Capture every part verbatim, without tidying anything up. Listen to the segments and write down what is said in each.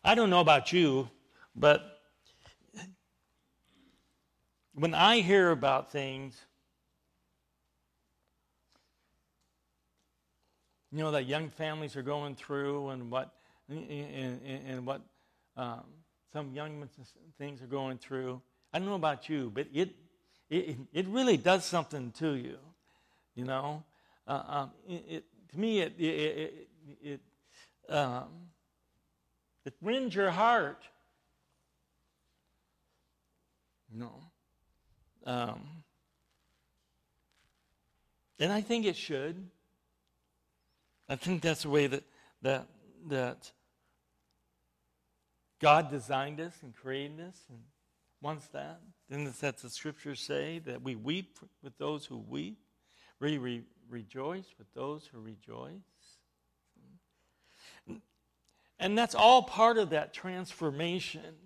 I don't know about you, but when I hear about things, you know, that young families are going through and what and, and, and what um, some young things are going through. I don't know about you, but it it, it really does something to you, you know. Uh, um, it, it, to me, it it it, it, um, it rends your heart, you know. Um, and I think it should. I think that's the way that that that God designed us and created us and wants that. Then that's the scriptures say that we weep with those who weep, we re- rejoice with those who rejoice. And that's all part of that transformation.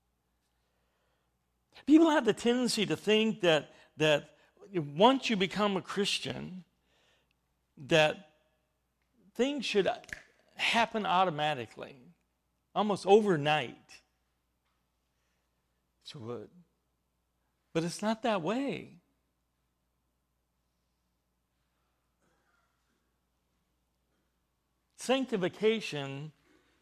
People have the tendency to think that that once you become a Christian, that things should happen automatically, almost overnight. It would. But it's not that way. Sanctification,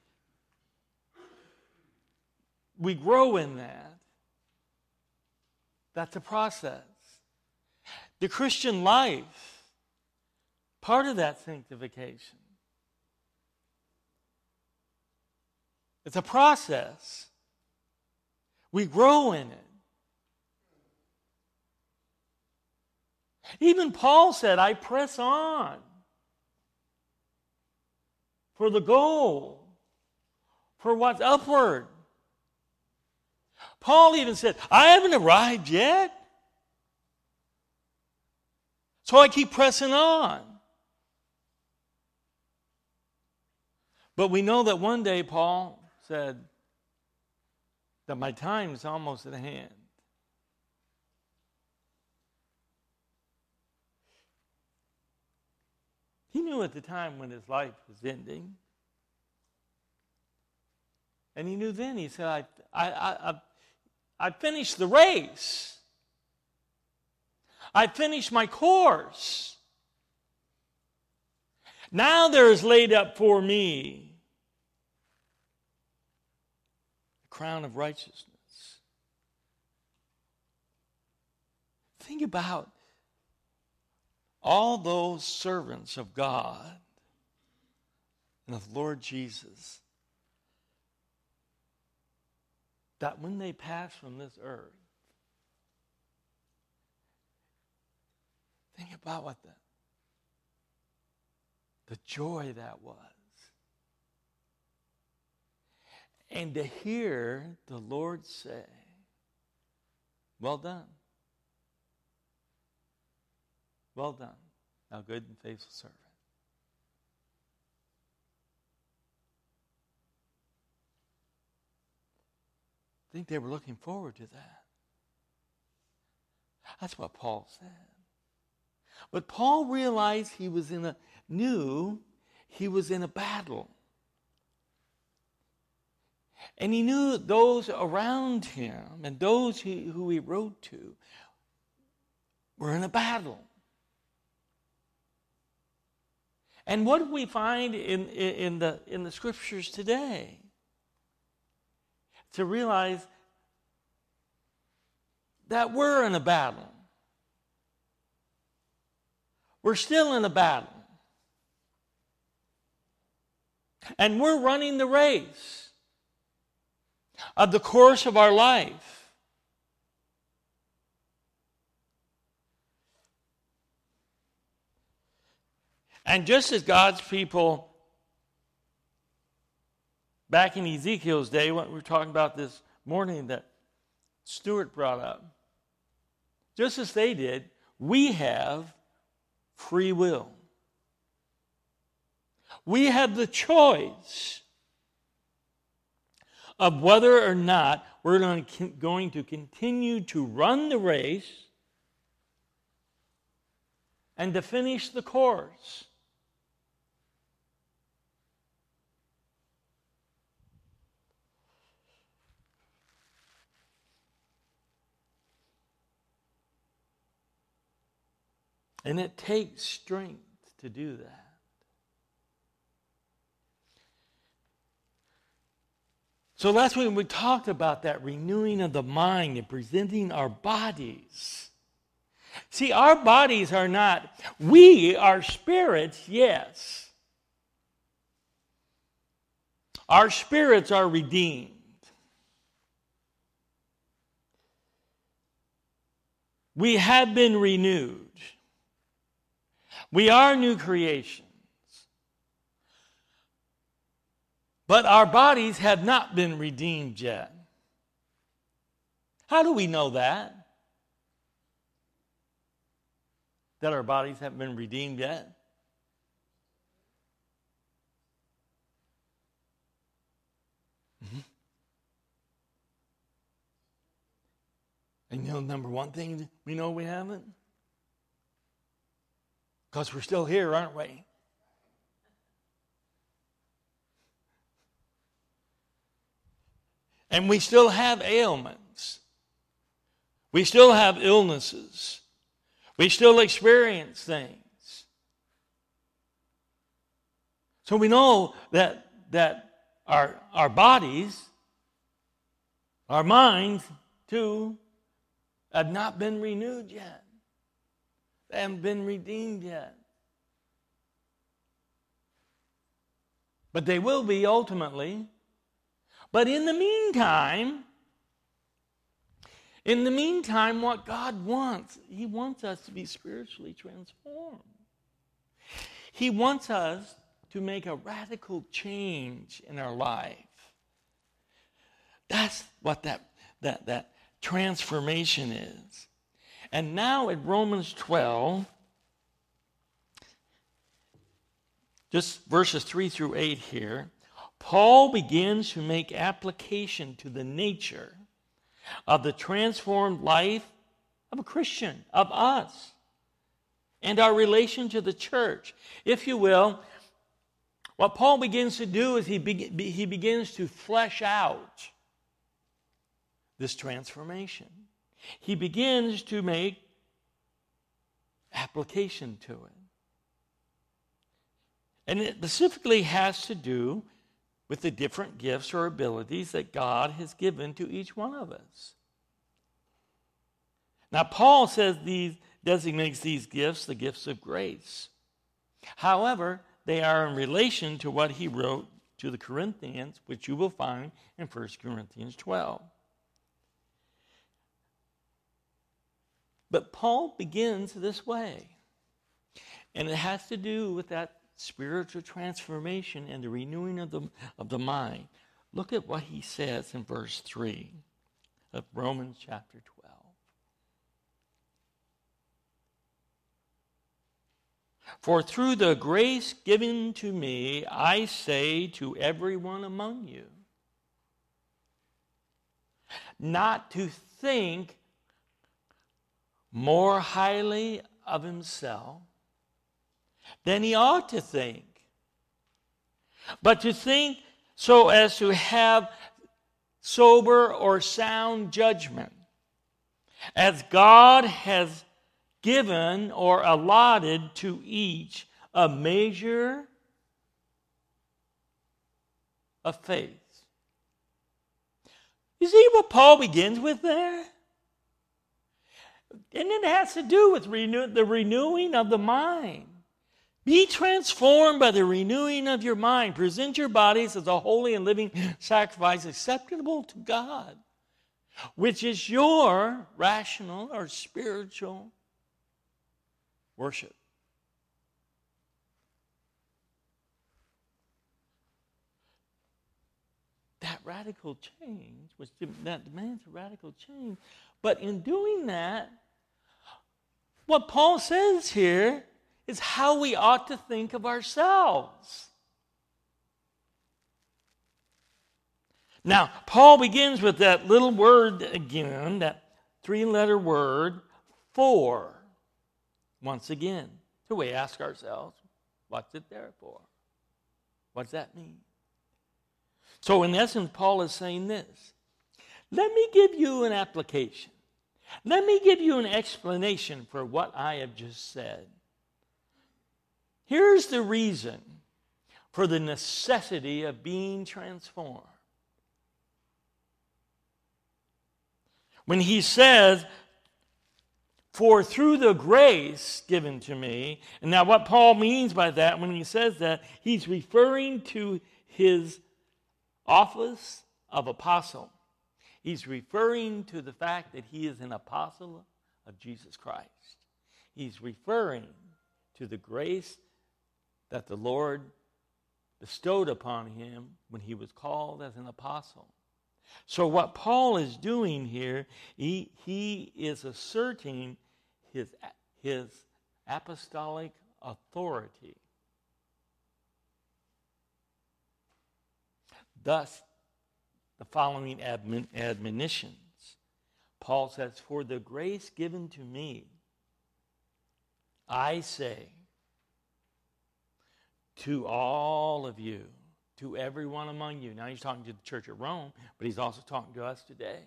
we grow in that. That's a process. The Christian life, part of that sanctification. It's a process. We grow in it. Even Paul said, I press on for the goal, for what's upward. Paul even said, I haven't arrived yet, so I keep pressing on. But we know that one day Paul said that my time is almost at hand. He knew at the time when his life was ending. And he knew then, he said, I, I, I, I, I finished the race. I finished my course. Now there is laid up for me the crown of righteousness. Think about all those servants of God and of Lord Jesus, that when they pass from this earth, think about what the, the joy that was. And to hear the Lord say, well done. Well done, thou good and faithful servant. I think they were looking forward to that. That's what Paul said. But Paul realized he was in a, knew he was in a battle. And he knew those around him and those he, who he wrote to were in a battle. And what do we find in, in, in, the, in the scriptures today? To realize that we're in a battle. We're still in a battle. And we're running the race of the course of our life. And just as God's people back in Ezekiel's day, what we were talking about this morning that Stuart brought up, just as they did, we have free will. We have the choice of whether or not we're going to continue to run the race and to finish the course. And it takes strength to do that. So last week we talked about that renewing of the mind and presenting our bodies. See, our bodies are not, we are spirits, yes. Our spirits are redeemed. We have been renewed. We are new creations. But our bodies have not been redeemed yet. How do we know that? That our bodies haven't been redeemed yet? Mm-hmm. And you know, number one thing we know we haven't? Because we're still here, aren't we? And we still have ailments. We still have illnesses. We still experience things. So we know that, that our, our bodies, our minds, too, have not been renewed yet. They haven't been redeemed yet. But they will be ultimately. But in the meantime, in the meantime, what God wants, He wants us to be spiritually transformed. He wants us to make a radical change in our life. That's what that, that, that transformation is. And now in Romans twelve, just verses three through eight here, Paul begins to make application to the nature of the transformed life of a Christian, of us, and our relation to the church. If you will, what Paul begins to do is he, be, he begins to flesh out this transformation. He begins to make application to it. And it specifically has to do with the different gifts or abilities that God has given to each one of us. Now, Paul says these designates these gifts the gifts of grace. However, they are in relation to what he wrote to the Corinthians, which you will find in First Corinthians twelve. But Paul begins this way, and it has to do with that spiritual transformation and the renewing of the, of the mind. Look at what he says in verse three of Romans chapter twelve. For through the grace given to me, I say to everyone among you, not to think more highly of himself than he ought to think, but to think so as to have sober or sound judgment, as God has given or allotted to each a measure of faith. You see what Paul begins with there? And it has to do with renew, the renewing of the mind. Be transformed by the renewing of your mind. Present your bodies as a holy and living sacrifice acceptable to God, which is your rational or spiritual worship. That radical change, which that demands a radical change. But in doing that, what Paul says here is how we ought to think of ourselves. Now, Paul begins with that little word again, that three-letter word, for. Once again, so we ask ourselves, what's it there for? What does that mean? So in essence, Paul is saying this. Let me give you an application. Let me give you an explanation for what I have just said. Here's the reason for the necessity of being transformed. When he says, for through the grace given to me, and now what Paul means by that, when he says that, he's referring to his office of apostle. He's referring to the fact that he is an apostle of Jesus Christ. He's referring to the grace that the Lord bestowed upon him when he was called as an apostle. So what Paul is doing here, he, he is asserting his, his apostolic authority. Thus, the following admon, admonitions. Paul says, for the grace given to me, I say to all of you, to everyone among you. Now he's talking to the church at Rome, but he's also talking to us today.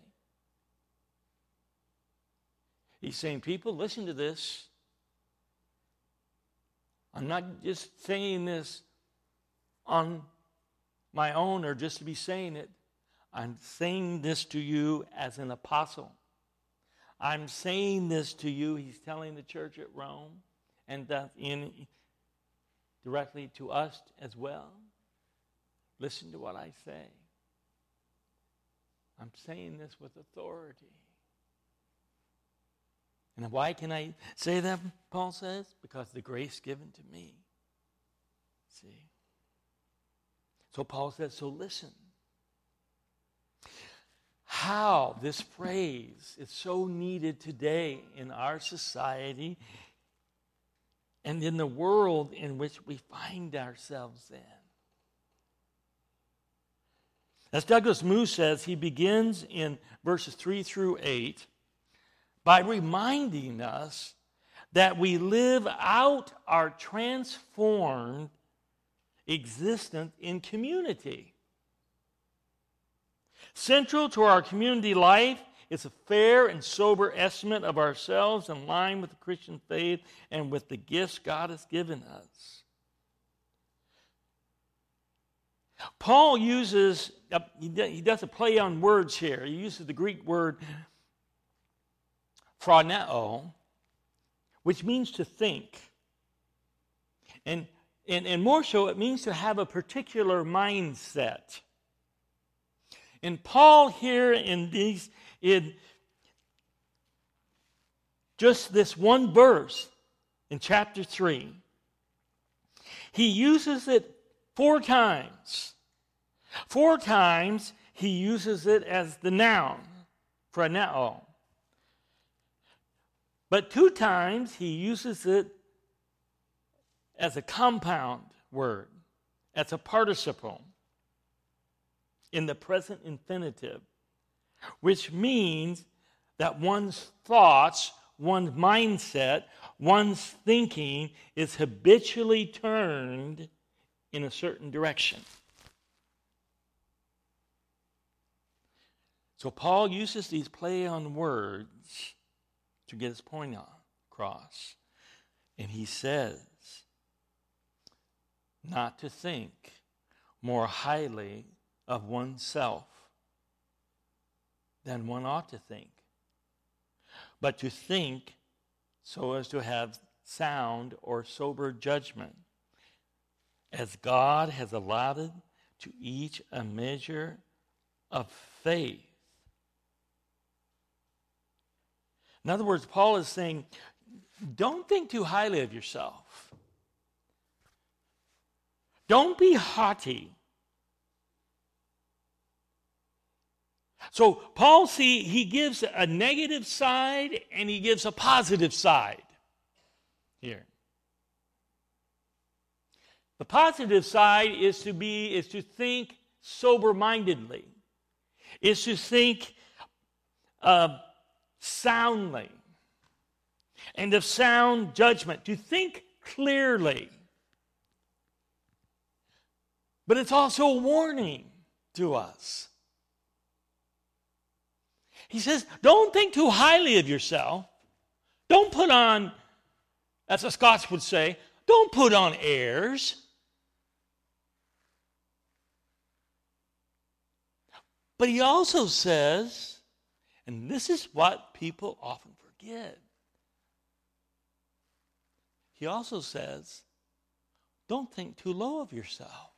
He's saying, people, listen to this. I'm not just saying this on my own or just to be saying it. I'm saying this to you as an apostle. I'm saying this to you, he's telling the church at Rome, and that in directly to us as well. Listen to what I say. I'm saying this with authority. And why can I say that, Paul says? Because the grace given to me. See? So Paul says, so listen. How this phrase is so needed today in our society and in the world in which we find ourselves in. As Douglas Moo says, he begins in verses three through eight by reminding us that we live out our transformed existence in community. Central to our community life is a fair and sober estimate of ourselves in line with the Christian faith and with the gifts God has given us. Paul uses, he does a play on words here. He uses the Greek word phroneo, which means to think. And, and, and more so, it means to have a particular mindset. And Paul here in these, in just this one verse in chapter three, he uses it four times. Four times he uses it as the noun, phroneo. But two times he uses it as a compound word, as a participle in the present infinitive, which means that one's thoughts, one's mindset, one's thinking is habitually turned in a certain direction. So Paul uses these play on words to get his point across. And he says, not to think more highly of oneself than one ought to think, but to think so as to have sound or sober judgment, as God has allotted to each a measure of faith. In other words, Paul is saying, don't think too highly of yourself. Don't be haughty. So Paul, see, he gives a negative side and he gives a positive side here. The positive side is to be, is to think sober-mindedly. Is to think uh, soundly. And of sound judgment. To think clearly. But it's also a warning to us. He says, don't think too highly of yourself. Don't put on, as the Scots would say, Don't put on airs. But he also says, and this is what people often forget. He also says, don't think too low of yourself.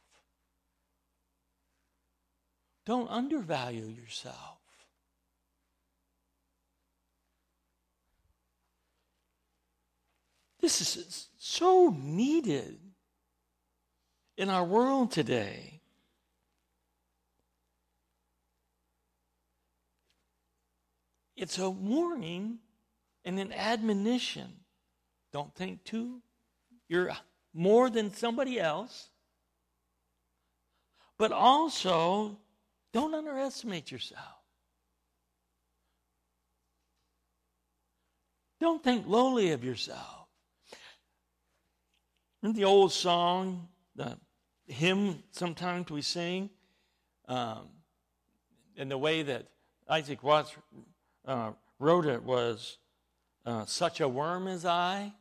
Don't undervalue yourself. This is so needed in our world today. It's a warning and an admonition. Don't think too you're more than somebody else. But also, don't underestimate yourself. Don't think lowly of yourself. Isn't the old song, the hymn sometimes we sing, um, and the way that Isaac Watts uh, wrote it was, uh, such a worm as I.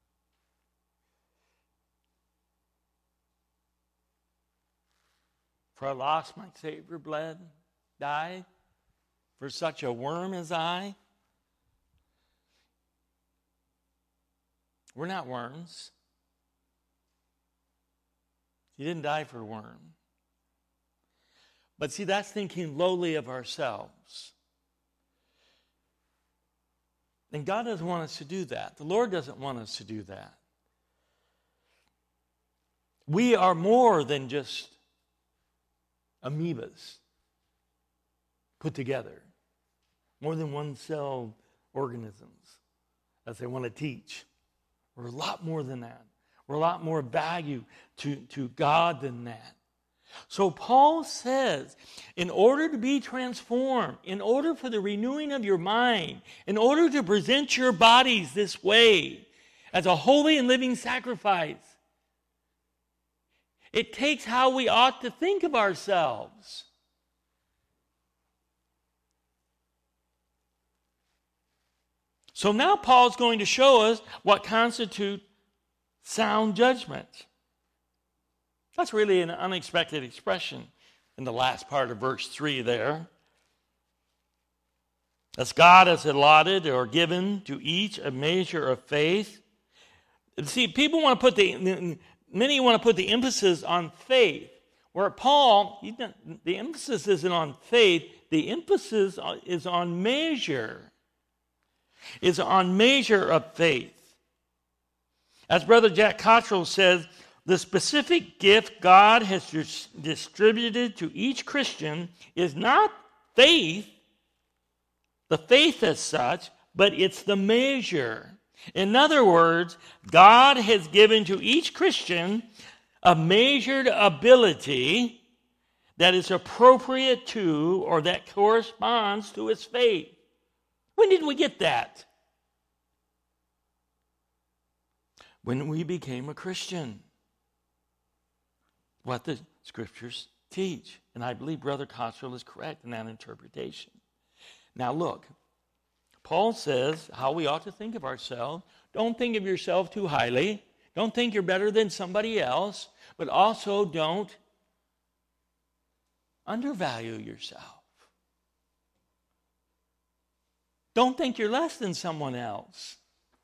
For I lost my Savior bled, died, for such a worm as I. We're not worms. He didn't die for a worm. But see, that's thinking lowly of ourselves. And God doesn't want us to do that. The Lord doesn't want us to do that. We are more than just amoebas put together. More than one-cell organisms, as they want to teach. We're a lot more than that. We're a lot more value to, to God than that. So Paul says, in order to be transformed, in order for the renewing of your mind, in order to present your bodies this way, as a holy and living sacrifice, it takes how we ought to think of ourselves. So now Paul's going to show us what constitutes sound judgment. That's really an unexpected expression in the last part of verse three there. As God has allotted or given to each a measure of faith. See, people want to put the, many want to put the emphasis on faith. Where Paul, the emphasis isn't on faith, the emphasis is on measure. Is on measure of faith. As Brother Jack Cottrell says, the specific gift God has dis- distributed to each Christian is not faith, the faith as such, but it's the measure. In other words, God has given to each Christian a measured ability that is appropriate to or that corresponds to his faith. When did we get that? When we became a Christian. What the Scriptures teach. And I believe Brother Cottrell is correct in that interpretation. Now look, Paul says how we ought to think of ourselves. Don't think of yourself too highly. Don't think you're better than somebody else. But also don't undervalue yourself. Don't think you're less than someone else.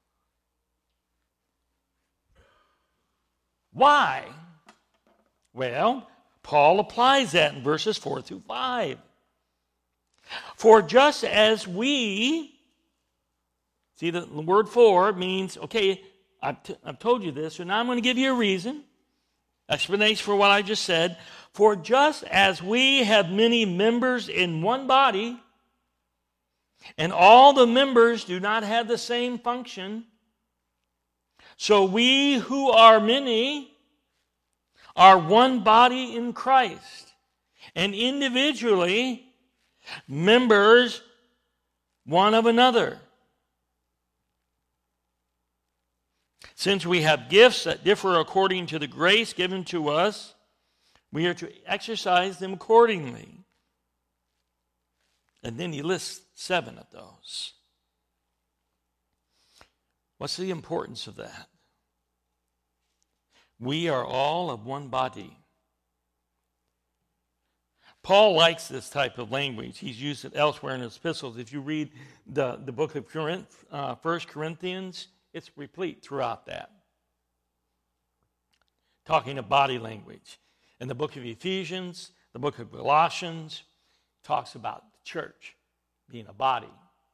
Why? Well, Paul applies that in verses four through five. For just as we, see the word for means, okay, I've, t- I've told you this, so now I'm going to give you a reason, explanation for what I just said. For just as we have many members in one body, and all the members do not have the same function, so we who are many are one body in Christ, and individually members one of another. Since we have gifts that differ according to the grace given to us, we are to exercise them accordingly. And then he lists seven of those. What's the importance of that? We are all of one body. Paul likes this type of language. He's used it elsewhere in his epistles. If you read the, the book of Corinth, uh, First Corinthians, it's replete throughout that. Talking of body language. In the book of Ephesians, the book of Colossians, talks about the church being a body.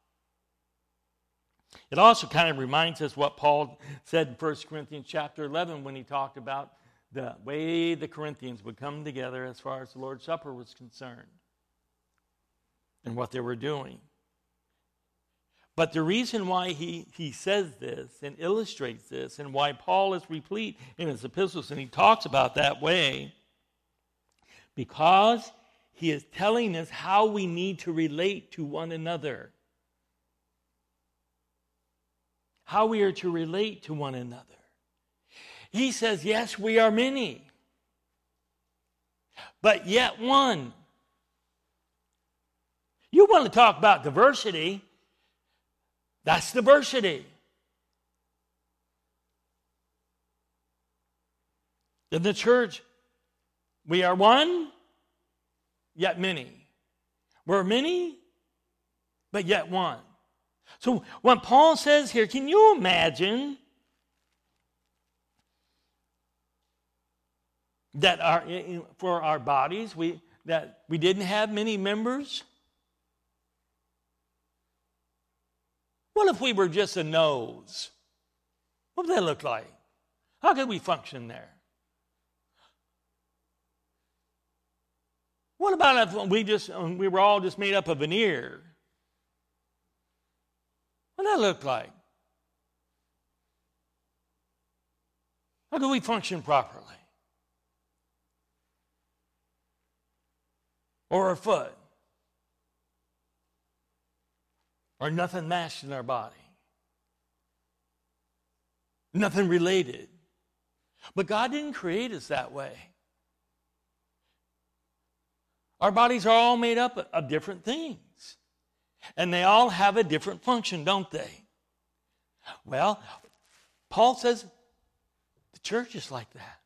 It also kind of reminds us what Paul said in First Corinthians chapter eleven when he talked about the way the Corinthians would come together as far as the Lord's Supper was concerned and what they were doing. But the reason why he, he says this and illustrates this and why Paul is replete in his epistles and he talks about that way, because he is telling us how we need to relate to one another. How we are to relate to one another. He says, yes, we are many, but yet one. You want to talk about diversity? That's diversity. In the church, we are one, yet many. We're many, but yet one. So what Paul says here, can you imagine that our, for our bodies, we that we didn't have many members? What if we were just a nose? What would that look like? How could we function there? What about if we just we were all just made up of an ear? What would that look like? How could we function properly? Or a foot? Or nothing matched in our body? Nothing related. But God didn't create us that way. Our bodies are all made up of different things. And they all have a different function, don't they? Well, Paul says the church is like that.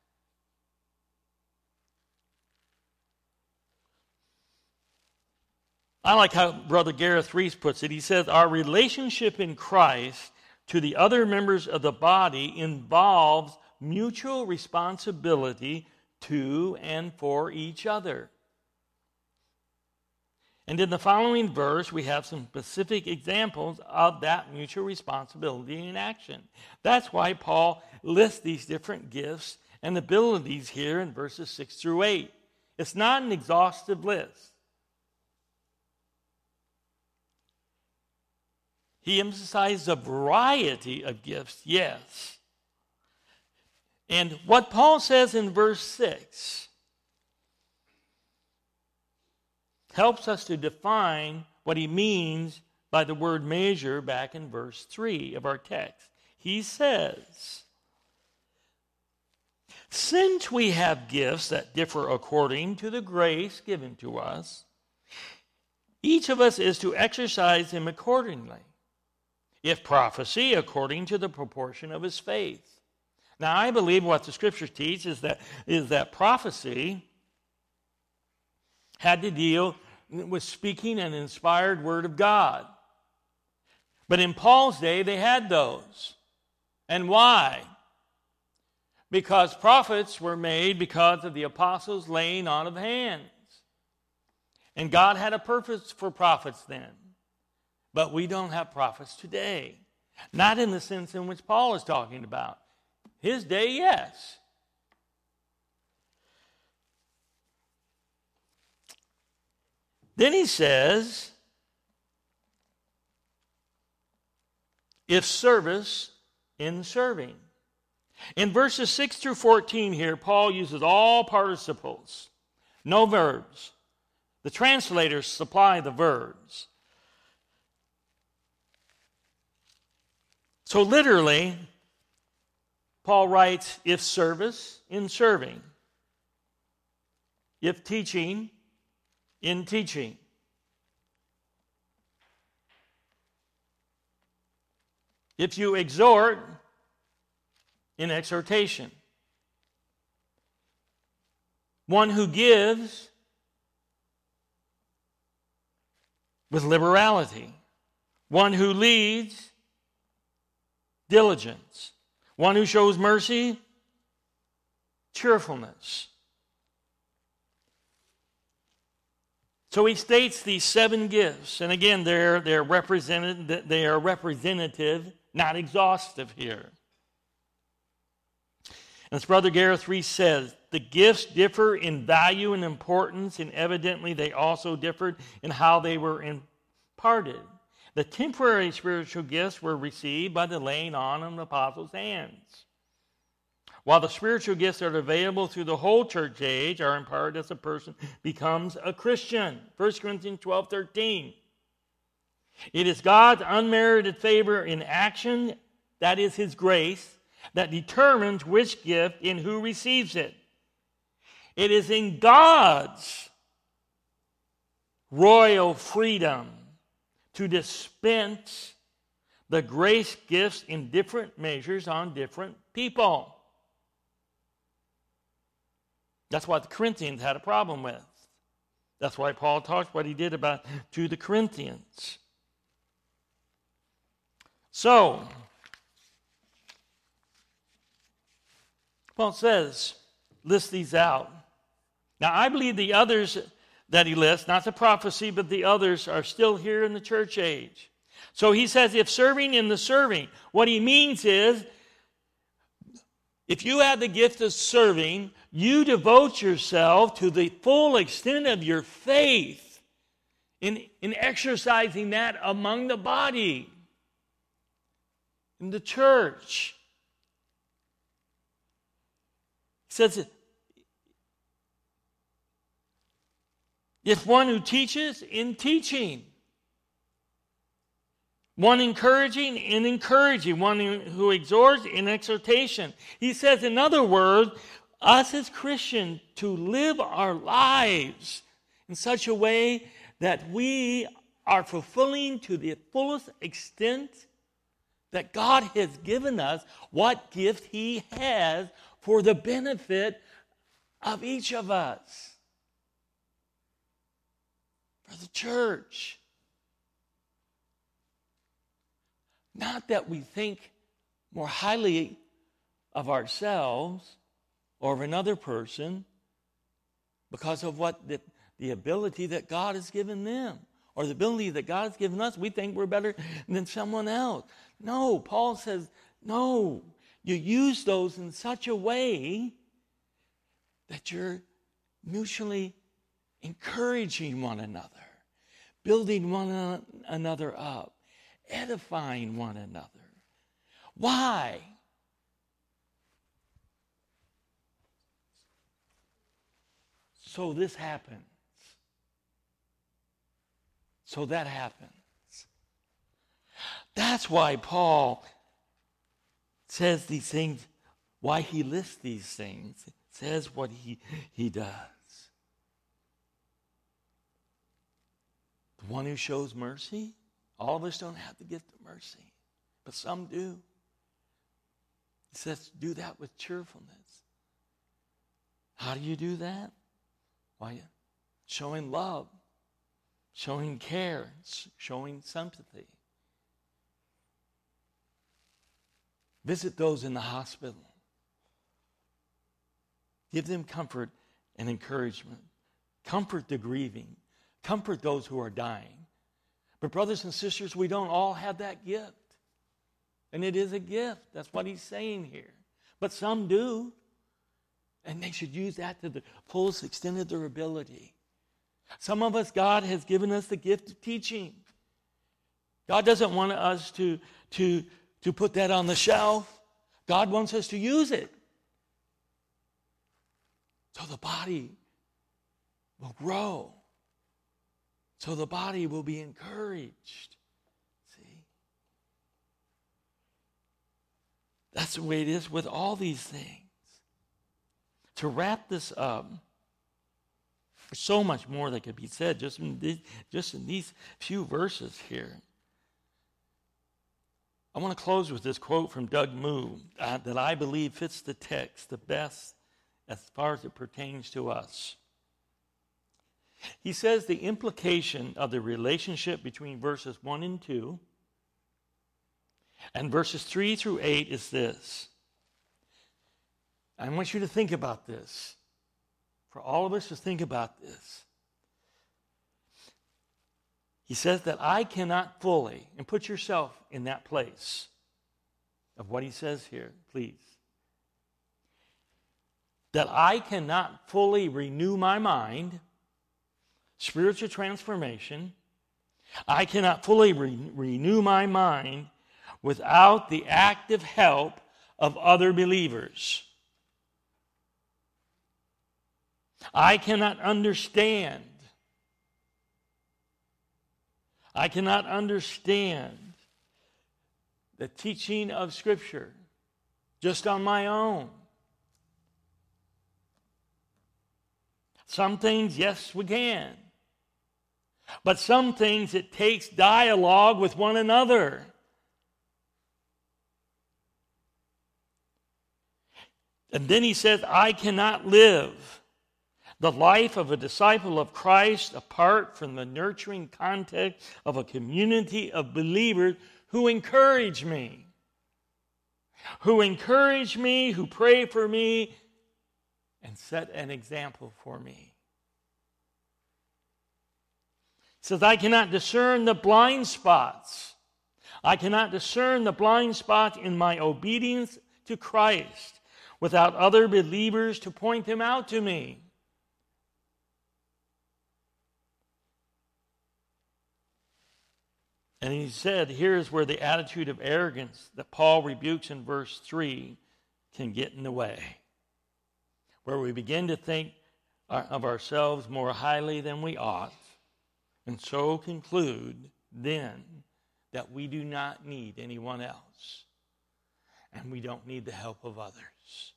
I like how Brother Gareth Reese puts it. He says, our relationship in Christ to the other members of the body involves mutual responsibility to and for each other. And in the following verse, we have some specific examples of that mutual responsibility in action. That's why Paul lists these different gifts and abilities here in verses six through eight. It's not an exhaustive list. He emphasizes a variety of gifts, yes. And what Paul says in verse six helps us to define what he means by the word measure back in verse three of our text. He says, since we have gifts that differ according to the grace given to us, each of us is to exercise them accordingly. If prophecy, according to the proportion of his faith. Now, I believe what the Scriptures teach is that, is that prophecy had to deal with speaking an inspired word of God. But in Paul's day, they had those. And why? Because prophets were made because of the apostles' laying on of hands. And God had a purpose for prophets then. But we don't have prophets today. Not in the sense in which Paul is talking about. His day, yes. Then he says, if service in serving. In verses six through fourteen here, Paul uses all participles, no verbs. The translators supply the verbs. So literally, Paul writes, if service, in serving. If teaching, in teaching. If you exhort, in exhortation. one who gives with liberality, one who leads, diligence, one who shows mercy, cheerfulness. So he states these seven gifts, and again, they're they're represented. They are representative, not exhaustive here. As Brother Gareth Reese says, the gifts differ in value and importance, and evidently they also differed in how they were imparted. The temporary spiritual gifts were received by the laying on of the apostles' hands, while the spiritual gifts that are available through the whole church age are imparted as a person becomes a Christian. First Corinthians twelve thirteen. It is God's unmerited favor in action, that is his grace, that determines which gift and who receives it. It is in God's royal freedom to dispense the grace gifts in different measures on different people. That's what the Corinthians had a problem with. That's why Paul talks what he did about to the Corinthians. So, Paul says, list these out. Now, I believe the others that he lists, not the prophecy, but the others are still here in the church age. So he says, if serving in the serving, what he means is, if you have the gift of serving, you devote yourself to the full extent of your faith in, in exercising that among the body, in the church. He says, if one who teaches, in teaching. One encouraging, in encouraging. One who exhorts, in exhortation. He says, in other words, us as Christians, to live our lives in such a way that we are fulfilling to the fullest extent that God has given us what gift he has for the benefit of each of us. For the church. Not that we think more highly of ourselves or of another person because of what the, the ability that God has given them or the ability that God has given us. We think we're better than someone else. No, Paul says, no, you use those in such a way that you're mutually encouraging one another, building one another up, edifying one another. Why? So this happens. So that happens. That's why Paul says these things, why he lists these things, says what he, he does. The one who shows mercy, all of us don't have the gift of mercy, but some do. He says, do that with cheerfulness. How do you do that? Why, showing love, showing care, showing sympathy. Visit those in the hospital. Give them comfort and encouragement. Comfort the grieving. Comfort those who are dying. But brothers and sisters, we don't all have that gift. And it is a gift. That's what he's saying here. But some do. And they should use that to the fullest extent of their ability. Some of us, God has given us the gift of teaching. God doesn't want us to, to, to put that on the shelf. God wants us to use it. So the body will grow. So the body will be encouraged. See? That's the way it is with all these things. To wrap this up, there's so much more that could be said just in, this, just in these few verses here. I want to close with this quote from Doug Moo uh, that I believe fits the text the best as far as it pertains to us. He says the implication of the relationship between verses one and two and verses three through eight is this. I want you to think about this. For all of us to think about this. He says that I cannot fully, and put yourself in that place of what he says here, please. That I cannot fully renew my mind, spiritual transformation. I cannot fully re- renew my mind without the active help of other believers. I cannot understand. I cannot understand the teaching of Scripture just on my own. Some things, yes, we can. But some things, it takes dialogue with one another. And then he says, I cannot live the life of a disciple of Christ apart from the nurturing context of a community of believers who encourage me. Who encourage me, who pray for me, and set an example for me. He says, I cannot discern the blind spots. I cannot discern the blind spots in my obedience to Christ without other believers to point them out to me. And he said, here's where the attitude of arrogance that Paul rebukes in verse three can get in the way. Where we begin to think of ourselves more highly than we ought, and so conclude then that we do not need anyone else, and we don't need the help of others.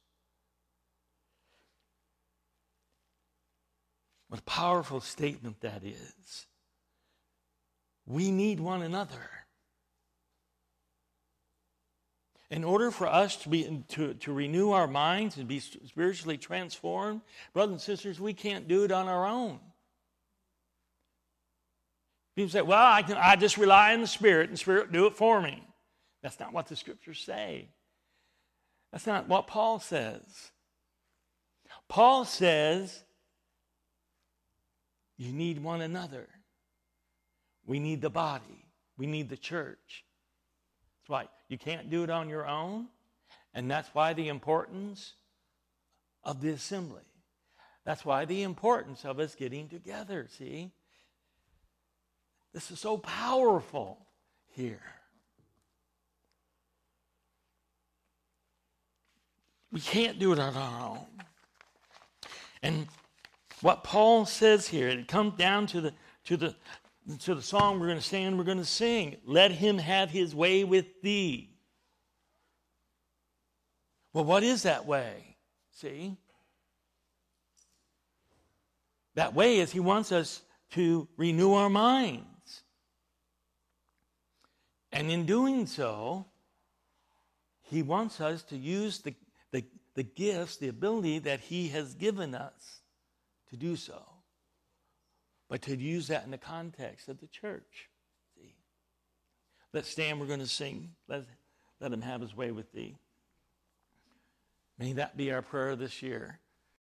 What a powerful statement that is. We need one another. In order for us to be to, to renew our minds and be spiritually transformed, brothers and sisters, we can't do it on our own. People say, well, I can I just rely on the Spirit, and the Spirit will do it for me. That's not what the Scriptures say. That's not what Paul says. Paul says, you need one another. We need the body. We need the church. That's why you can't do it on your own. And that's why the importance of the assembly. That's why the importance of us getting together, see? This is so powerful here. We can't do it on our own. And what Paul says here, it comes down to the to the to the song we're going to stand, we're going to sing. Let him have his way with thee. Well, what is that way? See? That way is he wants us to renew our minds. And in doing so, he wants us to use the, the, the gifts, the ability that he has given us to do so. But to use that in the context of the church. See? Let's stand, we're going to sing. Let, let him have his way with thee. May that be our prayer this year.